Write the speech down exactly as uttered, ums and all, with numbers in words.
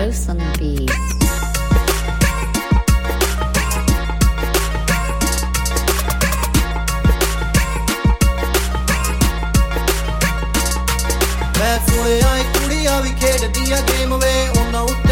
Ghosts on the beat. मैं सुनिया कुड़ियां भी खेडदियां गेम वे उन्हां